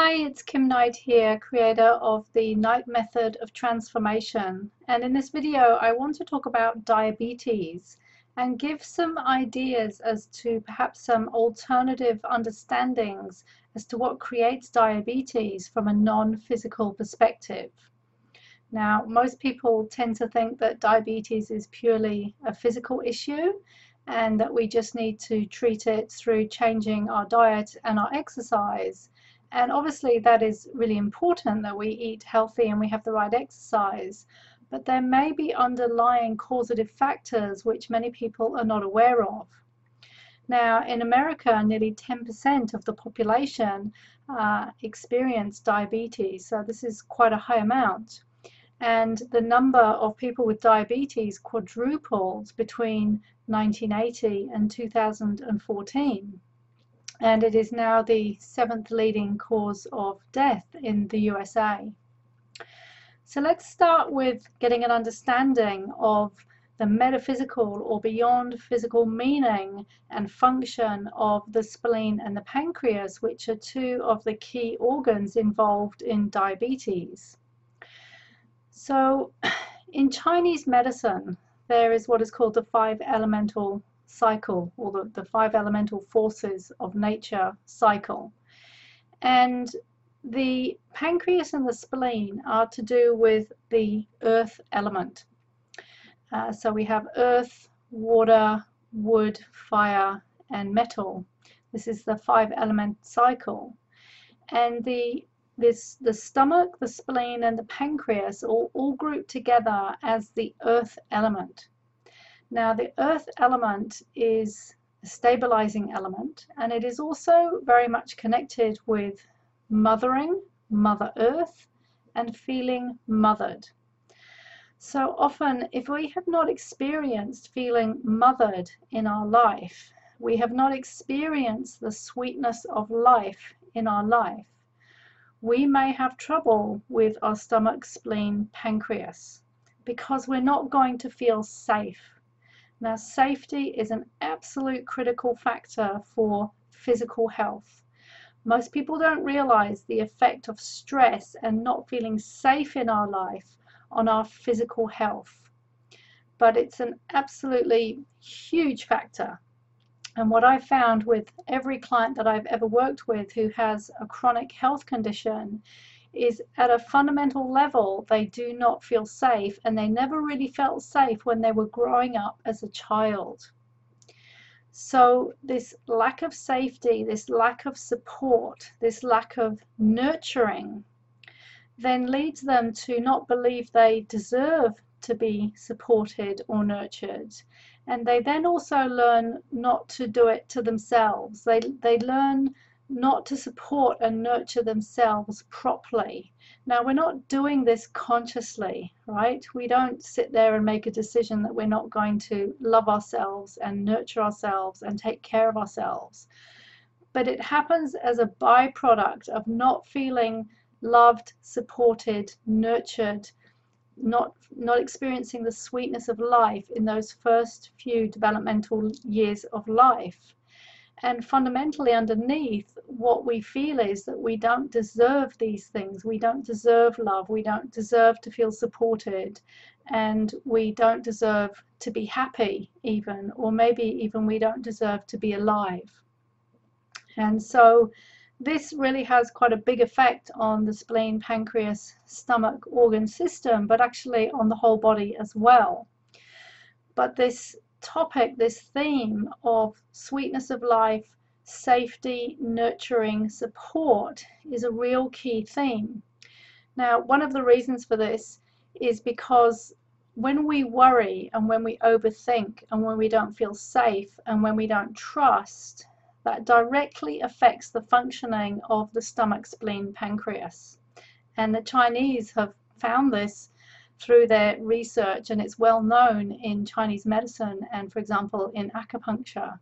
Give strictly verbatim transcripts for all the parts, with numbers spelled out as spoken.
Hi, it's Kim Knight here, creator of the Knight Method of Transformation. And in this video, I want to talk about diabetes and give some ideas as to perhaps some alternative understandings as to what creates diabetes from a non-physical perspective. Now, most people tend to think that diabetes is purely a physical issue and that we just need to treat it through changing our diet and our exercise. And obviously that is really important, that we eat healthy and we have the right exercise. But there may be underlying causative factors which many people are not aware of. Now, in America, nearly ten percent of the population uh, experience diabetes, so this is quite a high amount. And the number of people with diabetes quadrupled between nineteen eighty and two thousand fourteen. And it is now the seventh leading cause of death in the U S A. So let's start with getting an understanding of the metaphysical or beyond physical meaning and function of the spleen and the pancreas, which are two of the key organs involved in diabetes. So in Chinese medicine, there is what is called the five elemental cycle, or the, the five elemental forces of nature cycle. And the pancreas and the spleen are to do with the earth element. Uh, so we have earth, water, wood, fire, and metal. This is the five element cycle. And the this the stomach, the spleen, and the pancreas all, all group together as the earth element. Now, the earth element is a stabilizing element, and it is also very much connected with mothering, Mother Earth, and feeling mothered. So often, if we have not experienced feeling mothered in our life, we have not experienced the sweetness of life in our life, we may have trouble with our stomach, spleen, pancreas, because we're not going to feel safe. Now, safety is an absolute critical factor for physical health. Most people don't realize the effect of stress and not feeling safe in our life on our physical health. But it's an absolutely huge factor. And what I found with every client that I've ever worked with who has a chronic health condition is at a fundamental level they do not feel safe, and they never really felt safe when they were growing up as a child. So this lack of safety, this lack of support, this lack of nurturing then leads them to not believe they deserve to be supported or nurtured. And they then also learn not to do it to themselves. They, they learn not to support and nurture themselves properly. Now, we're not doing this consciously, right? We don't sit there and make a decision that we're not going to love ourselves and nurture ourselves and take care of ourselves. But it happens as a byproduct of not feeling loved, supported, nurtured, not, not experiencing the sweetness of life in those first few developmental years of life. And fundamentally underneath, what we feel is that we don't deserve these things. We don't deserve love. We don't deserve to feel supported. And we don't deserve to be happy even, or maybe even we don't deserve to be alive. And so this really has quite a big effect on the spleen, pancreas, stomach organ system, but actually on the whole body as well. But this topic, this theme of sweetness of life, safety, nurturing, support is a real key theme. Now, one of the reasons for this is because when we worry and when we overthink and when we don't feel safe and when we don't trust, that directly affects the functioning of the stomach, spleen, pancreas. And the Chinese have found this through their research, and it's well known in Chinese medicine and, for example, in acupuncture.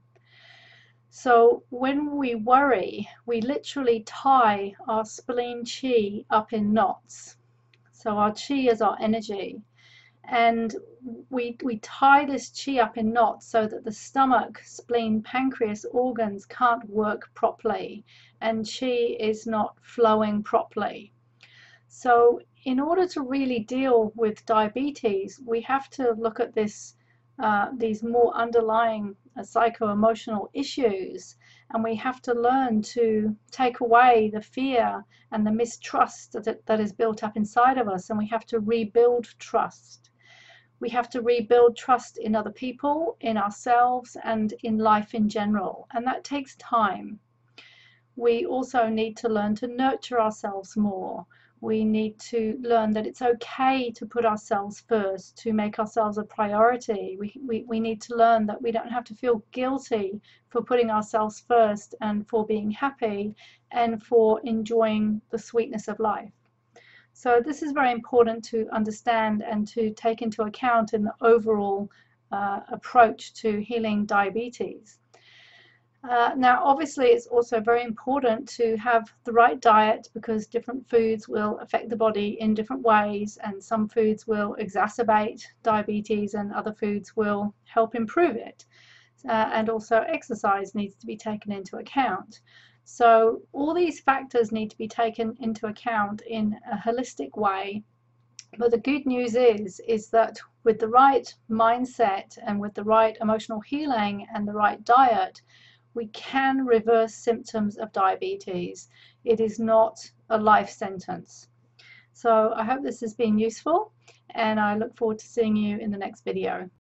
So when we worry, we literally tie our spleen qi up in knots. So our qi is our energy, and we, we tie this qi up in knots so that the stomach, spleen, pancreas organs can't work properly and qi is not flowing properly. So in order to really deal with diabetes, we have to look at this, uh, these more underlying uh, psycho-emotional issues, and we have to learn to take away the fear and the mistrust that, that is built up inside of us, and we have to rebuild trust. We have to rebuild trust in other people, in ourselves, and in life in general, and that takes time. We also need to learn to nurture ourselves more. We need to learn that it's okay to put ourselves first, to make ourselves a priority. We, we, we need to learn that we don't have to feel guilty for putting ourselves first and for being happy and for enjoying the sweetness of life. So this is very important to understand and to take into account in the overall uh, approach to healing diabetes. Uh, now, obviously, it's also very important to have the right diet, because different foods will affect the body in different ways, and some foods will exacerbate diabetes and other foods will help improve it. Uh, and also exercise needs to be taken into account. So all these factors need to be taken into account in a holistic way. But the good news is, is that with the right mindset and with the right emotional healing and the right diet, we can reverse symptoms of diabetes. It is not a life sentence. So I hope this has been useful, and I look forward to seeing you in the next video.